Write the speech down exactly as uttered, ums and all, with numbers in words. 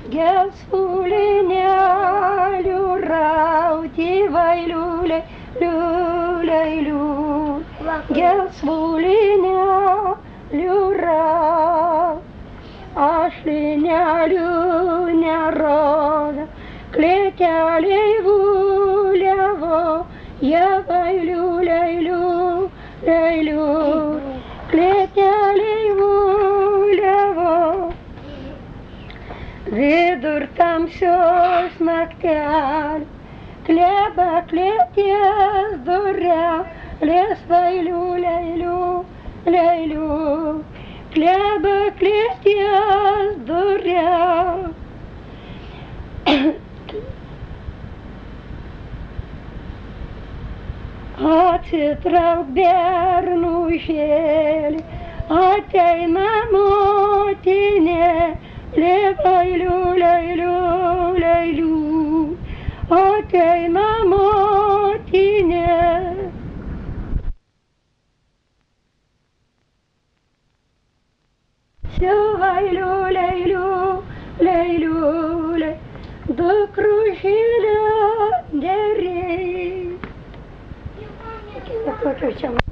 Gelsvulinya lurauti vai lule lule lu. Gelsvulinya lurau. Ashlinya lunya roda. Kletelei vulevo. Ya vai lule lu lu. Kletelei vulevo. Vidur tamsios naktel, kleba klėties dure, laisvai leilu, leilu, kleba klėties dure. Atsitrauk bernužėlį, ateina motinė. Leilu, leilu, leilu, ateina motinė. Silvailu, leilu, leilu, leilu, dukružėlė derė.